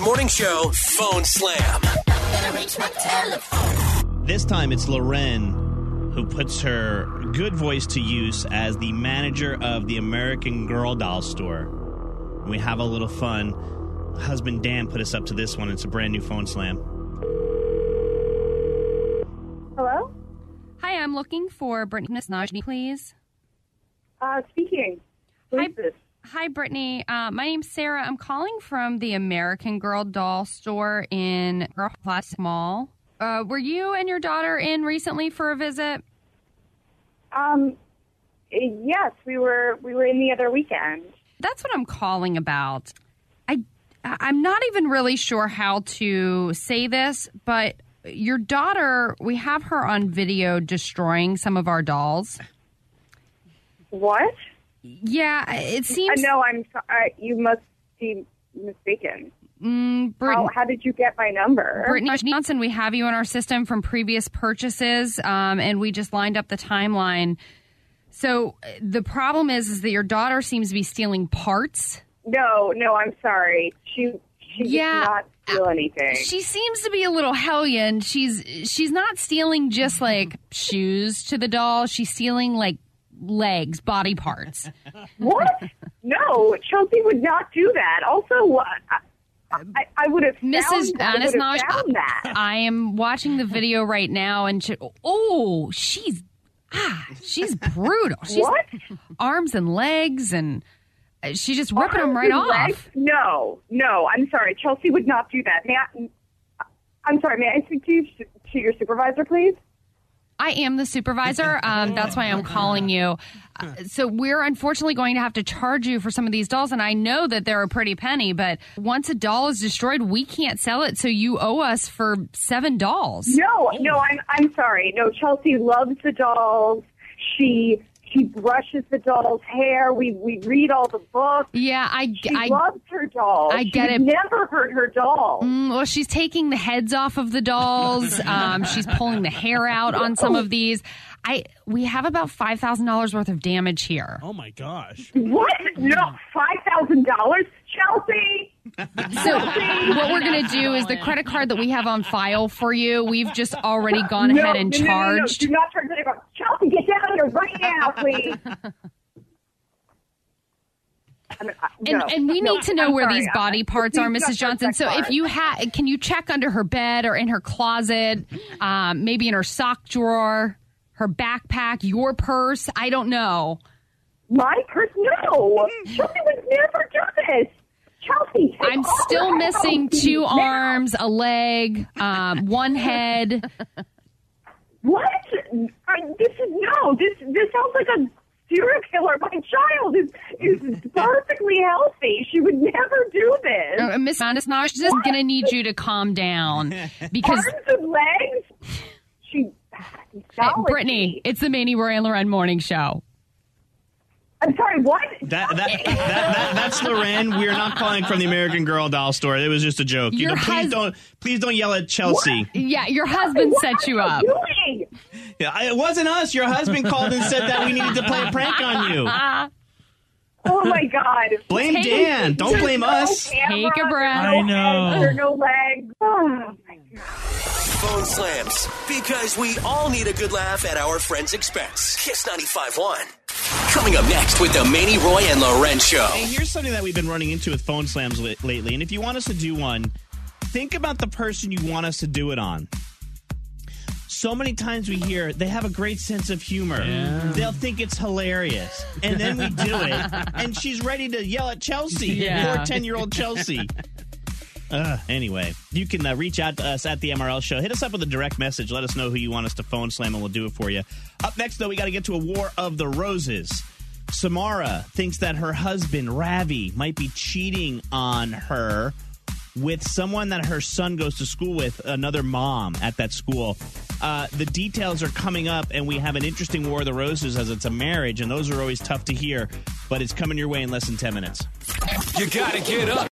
Morning Show Phone Slam. This time it's Loren who puts her good voice to use as the manager of the American Girl doll store. We have a little fun. Husband Dan put us up to this one. It's a brand new Phone Slam. Hello? Hi, I'm looking for Brittany Najmi, please. Speaking. Who is this? Hi, Brittany. My name's Sarah. I'm calling from the American Girl doll store in Girl Plus Mall. Were you and your daughter in recently for a visit? Yes, we were in the other weekend. That's what I'm calling about. I'm not even really sure how to say this, but your daughter, we have her on video destroying some of our dolls. What? Yeah, it seems... No, I'm sorry. You must be mistaken. How did you get my number? Brittany Johnson, we have you in our system from previous purchases, and we just lined up the timeline. So the problem is that your daughter seems to be stealing parts. No, I'm sorry. She did not steal anything. She seems to be a little hellion. She's not stealing just like shoes to the doll. She's stealing like legs, body parts. What? No, Chelsea would not do that. Also, I would have found that. I am watching the video right now, and she's brutal. She's what? Arms and legs, and she's just ripping them right off. Legs? No, I'm sorry. Chelsea would not do that. I'm sorry. May I speak to your supervisor, please? I am the supervisor. That's why I'm calling you. So we're unfortunately going to have to charge you for some of these dolls. And I know that they're a pretty penny, but once a doll is destroyed, we can't sell it. So you owe us for 7 dolls. No, I'm sorry. No, Chelsea loves the dolls. She brushes the doll's hair. We read all the books. Yeah, she loves her dolls. I get it. Never hurt her doll. Well, she's taking the heads off of the dolls. She's pulling the hair out on some of these. We have about $5,000 worth of damage here. Oh my gosh! What? No, $5,000, Chelsea. So what we're going to do is the credit card that we have on file for you, we've just already gone ahead and charged. No, do not charge credit card. Chelsea, get down here right now, please. And we need to know where these body parts are, Mrs. Johnson. So if you can you check under her bed or in her closet, maybe in her sock drawer, her backpack, your purse? I don't know. My purse? No. Chelsea would never do this. Chelsea, I'm still missing 2 arms, a leg, 1 head. What? This sounds like a serial killer. My child is perfectly healthy. She would never do this. Miss Naj is going to need you to calm down because arms and legs. Brittany, it's the Manny Roy and Loren Morning Show. I'm sorry, what? That's Loren. We're not calling from the American Girl doll store. It was just a joke. Please don't yell at Chelsea. What? Yeah, your husband set you up. Doing? Yeah, it wasn't us. Your husband called and said that we needed to play a prank on you. Oh my God! Blame Dan. Don't blame us. Take a breath. I know. No legs. Oh my God. Phone Slams, because we all need a good laugh at our friends' expense. Kiss 95.1. Coming up next with the Manny Roy and Loren Show. Hey, here's something that we've been running into with Phone Slams lately. And if you want us to do one, think about the person you want us to do it on. So many times we hear they have a great sense of humor. Yeah. They'll think it's hilarious. And then we do it, and she's ready to yell at Chelsea. Poor 10-year-old Chelsea. Anyway, you can reach out to us at the MRL Show. Hit us up with a direct message. Let us know who you want us to phone slam, and we'll do it for you. Up next, though, we got to get to a War of the Roses. Samara thinks that her husband, Ravi, might be cheating on her with someone that her son goes to school with, another mom at that school. The details are coming up, and we have an interesting War of the Roses as it's a marriage, and those are always tough to hear, but it's coming your way in less than 10 minutes. You got to get up.